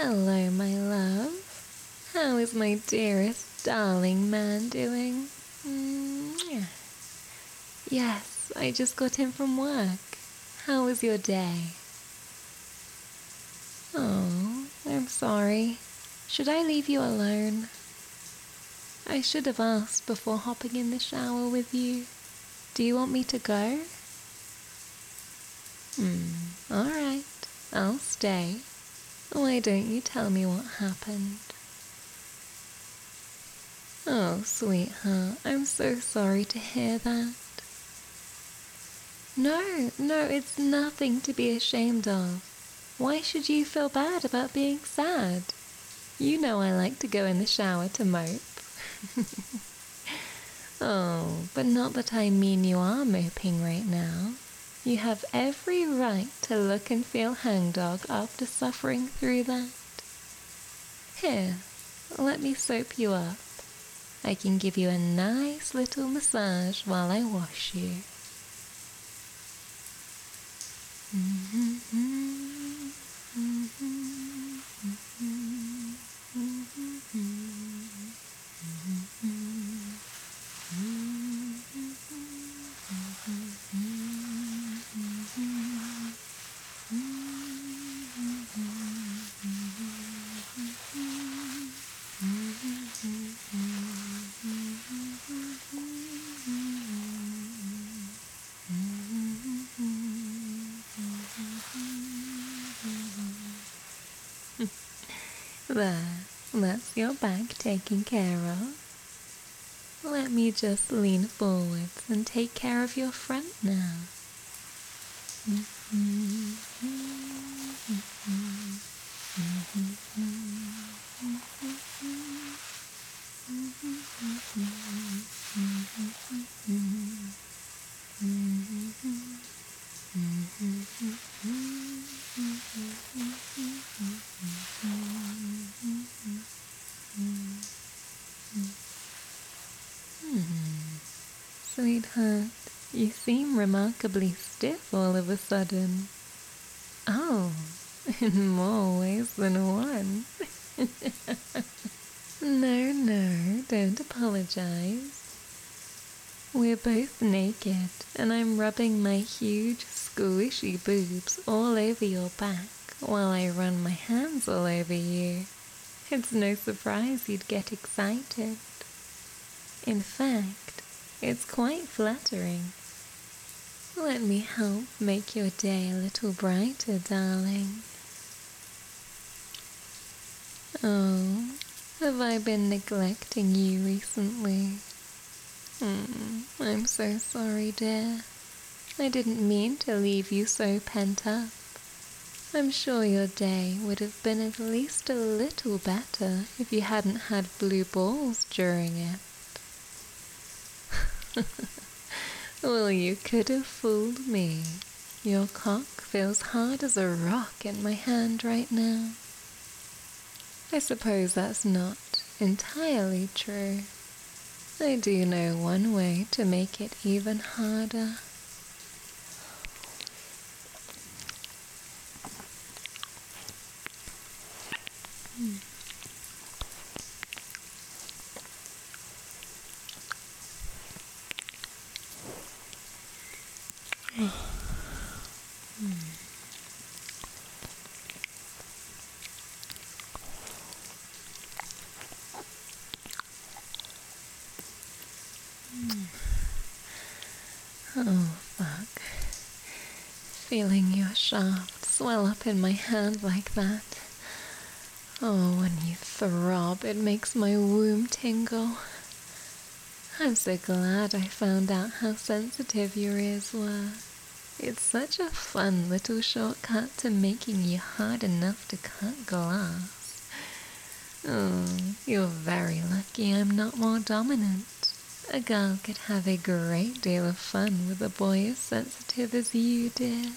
Hello, my love. How is my dearest, darling man doing? Yes, I just got in from work. How was your day? Oh, I'm sorry. Should I leave you alone? I should have asked before hopping in the shower with you. Do you want me to go? Alright, I'll stay. Why don't you tell me what happened? Oh, sweetheart, I'm so sorry to hear that. No, it's nothing to be ashamed of. Why should you feel bad about being sad? You know I like to go in the shower to mope. Oh, but not that I mean you are moping right now. You have every right to look and feel hangdog after suffering through that. Here, let me soap you up. I can give you a nice little massage while I wash you. There, that's your back taken care of. Let me just lean forwards and take care of your front now. Sweetheart, you seem remarkably stiff all of a sudden. Oh, in more ways than one. No, don't apologize. We're both naked, and I'm rubbing my huge, squishy boobs all over your back while I run my hands all over you. It's no surprise you'd get excited. In fact, it's quite flattering. Let me help make your day a little brighter, darling. Oh, have I been neglecting you recently? I'm so sorry, dear. I didn't mean to leave you so pent up. I'm sure your day would have been at least a little better if you hadn't had blue balls during it. Well, you could have fooled me. Your cock feels hard as a rock in my hand right now. I suppose that's not entirely true. I do know one way to make it even harder. Oh, fuck. Feeling your shaft swell up in my hand like that. Oh, when you throb, it makes my womb tingle. I'm so glad I found out how sensitive your ears were. It's such a fun little shortcut to making you hard enough to cut glass. Oh, you're very lucky I'm not more dominant. A girl could have a great deal of fun with a boy as sensitive as you, dear.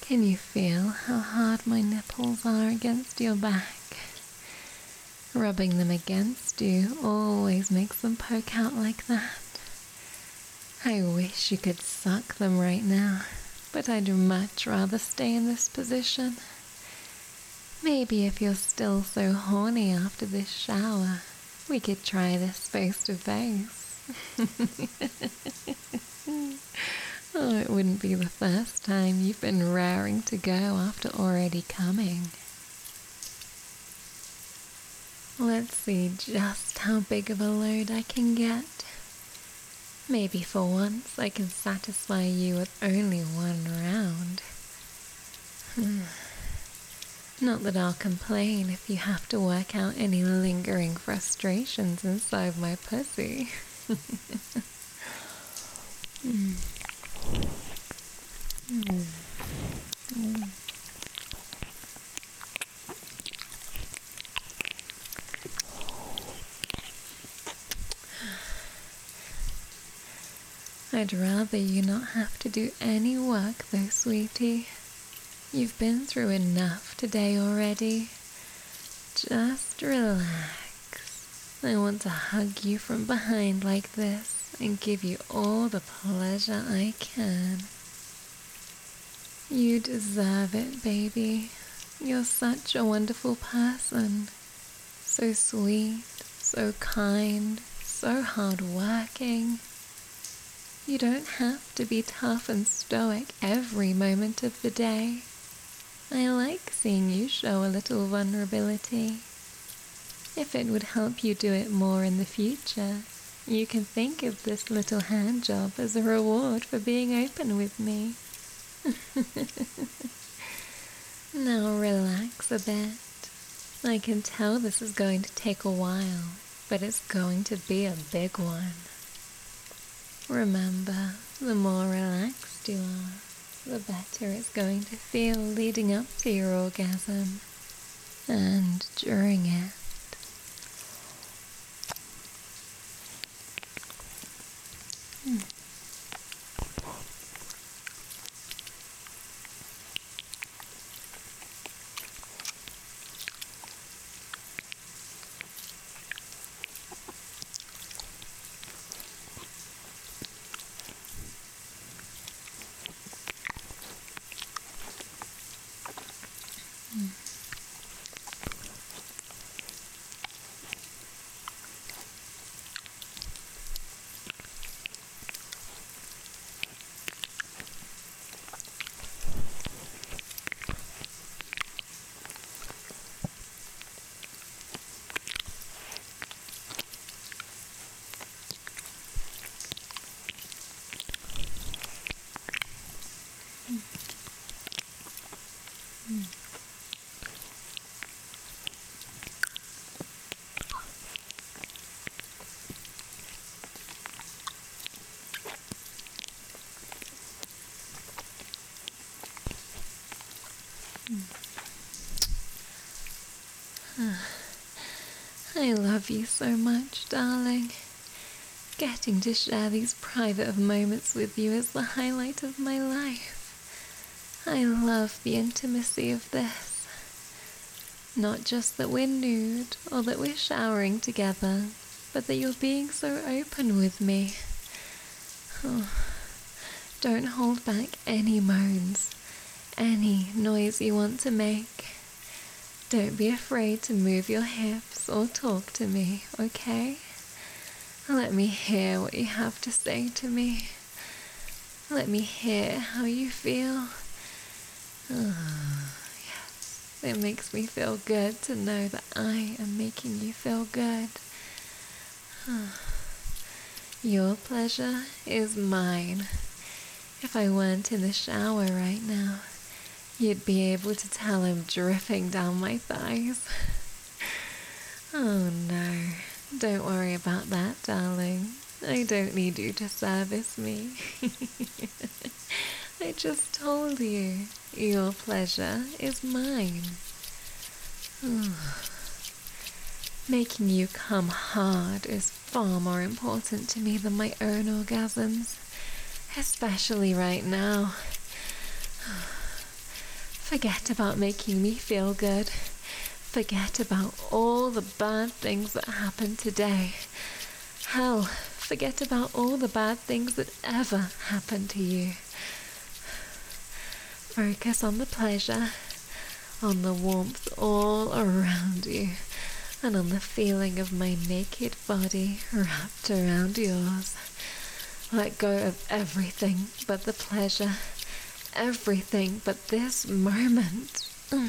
Can you feel how hard my nipples are against your back? Rubbing them against you always makes them poke out like that. I wish you could suck them right now, but I'd much rather stay in this position. Maybe if you're still so horny after this shower, we could try this face to face. Oh, it wouldn't be the first time you've been raring to go after already coming. Let's see just how big of a load I can get. Maybe for once I can satisfy you with only one round. Not that I'll complain if you have to work out any lingering frustrations inside my pussy. I'd rather you not have to do any work though, sweetie. You've been through enough today already. Just relax. I want to hug you from behind like this and give you all the pleasure I can. You deserve it, baby. You're such a wonderful person. So sweet, so kind, so hardworking. You don't have to be tough and stoic every moment of the day. I like seeing you show a little vulnerability. If it would help you do it more in the future, you can think of this little hand job as a reward for being open with me. Now relax a bit. I can tell this is going to take a while, but it's going to be a big one. Remember, the more relaxed you are, the better it's going to feel leading up to your orgasm and during it. I love you so much, darling. Getting to share these private moments with you is the highlight of my life. I love the intimacy of this. Not just that we're nude or that we're showering together, but that you're being so open with me. Oh, don't hold back any moans, any noise you want to make. Don't be afraid to move your hips or talk to me, okay? Let me hear what you have to say to me. Let me hear how you feel. Oh, yes, it makes me feel good to know that I am making you feel good. Your pleasure is mine. If I weren't in the shower right now, you'd be able to tell I'm dripping down my thighs. Oh no, don't worry about that, darling. I don't need you to service me. I just told you, your pleasure is mine. Making you come hard is far more important to me than my own orgasms, especially right now. Forget about making me feel good. Forget about all the bad things that happened today. Hell, forget about all the bad things that ever happened to you. Focus on the pleasure, on the warmth all around you, and on the feeling of my naked body wrapped around yours. Let go of everything but the pleasure, everything but this moment.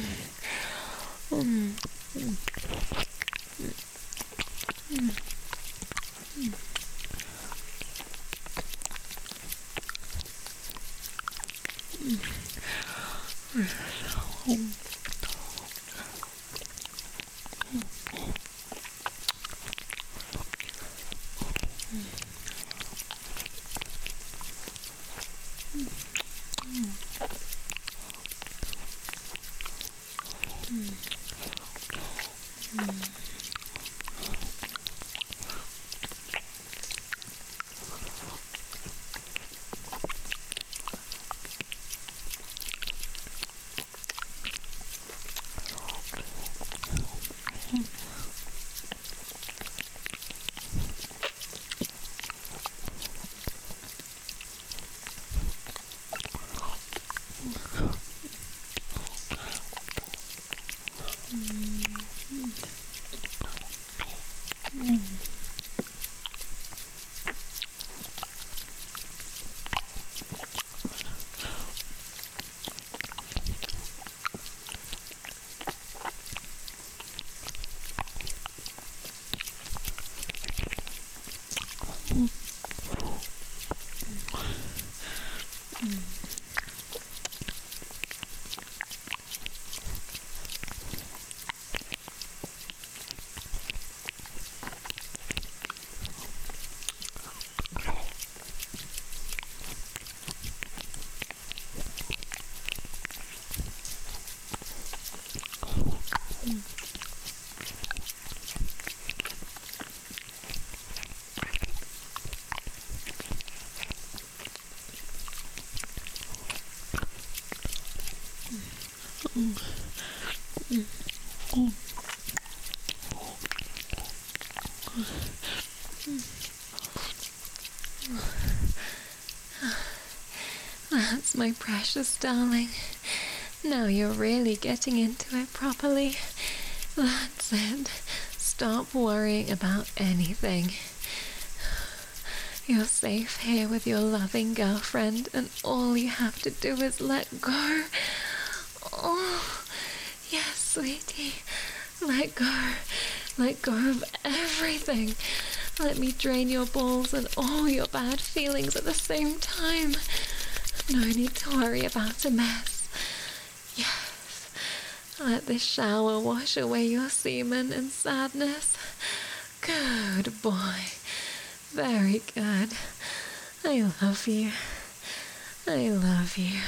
That's my precious darling. Now you're really getting into it properly. That's it. Stop worrying about anything. You're safe here with your loving girlfriend, and all you have to do is let go. Oh, yes, sweetie. Let go. Let go of everything. Let me drain your balls and all your bad feelings at the same time. No need to worry about a mess. Yes. Let this shower wash away your semen and sadness. Good boy. Very good. I love you. I love you.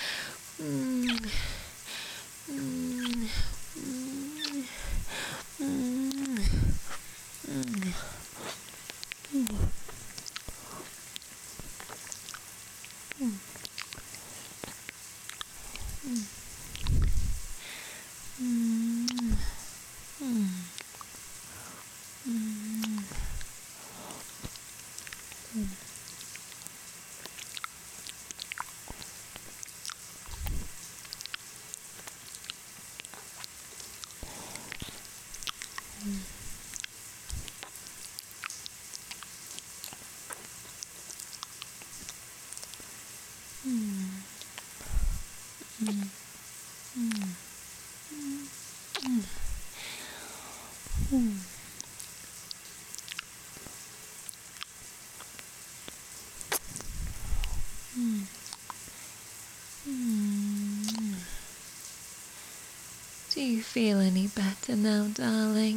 Do you feel any better now, darling?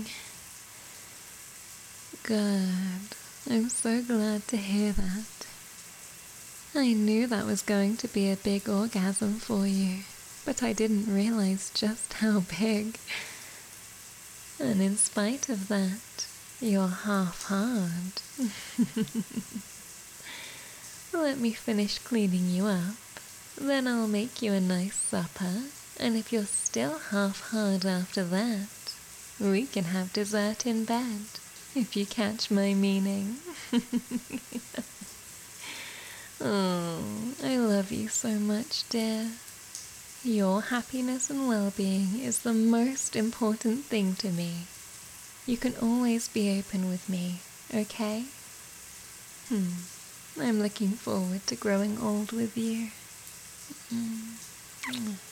Good. I'm so glad to hear that. I knew that was going to be a big orgasm for you, but I didn't realize just how big. And in spite of that, you're half hard. Let me finish cleaning you up, then I'll make you a nice supper. And if you're still half-hard after that, we can have dessert in bed, if you catch my meaning. Oh, I love you so much, dear. Your happiness and well-being is the most important thing to me. You can always be open with me, okay? I'm looking forward to growing old with you.